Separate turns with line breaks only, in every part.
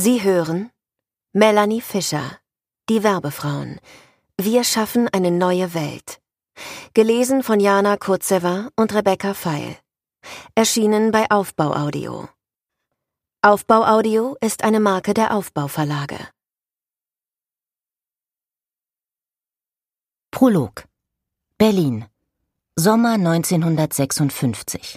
Sie hören Melanie Fischer, die Werbefrauen. Wir schaffen eine neue Welt. Gelesen von Jana Kurtzewa und Rebecca Feil. Erschienen bei Aufbau Audio. Aufbau Audio ist eine Marke der Aufbau Verlage.
Prolog. Berlin. Sommer 1956.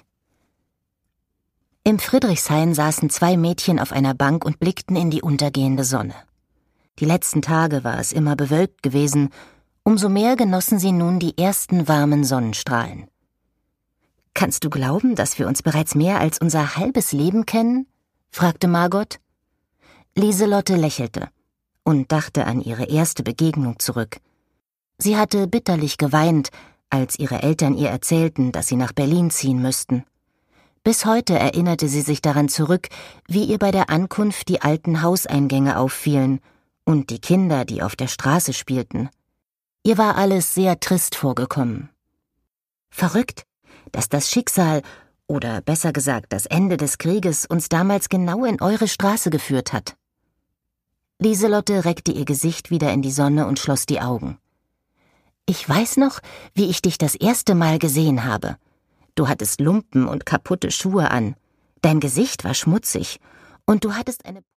Im Friedrichshain saßen zwei Mädchen auf einer Bank und blickten in die untergehende Sonne. Die letzten Tage war es immer bewölkt gewesen, umso mehr genossen sie nun die ersten warmen Sonnenstrahlen. »Kannst du glauben, dass wir uns bereits mehr als unser halbes Leben kennen?« fragte Margot. Lieselotte lächelte und dachte an ihre erste Begegnung zurück. Sie hatte bitterlich geweint, als ihre Eltern ihr erzählten, dass sie nach Berlin ziehen müssten. Bis heute erinnerte sie sich daran zurück, wie ihr bei der Ankunft die alten Hauseingänge auffielen und die Kinder, die auf der Straße spielten. Ihr war alles sehr trist vorgekommen. Verrückt, dass das Schicksal, oder besser gesagt das Ende des Krieges, uns damals genau in eure Straße geführt hat. Lieselotte reckte ihr Gesicht wieder in die Sonne und schloss die Augen. »Ich weiß noch, wie ich dich das erste Mal gesehen habe. Du hattest Lumpen und kaputte Schuhe an, dein Gesicht war schmutzig und du hattest eine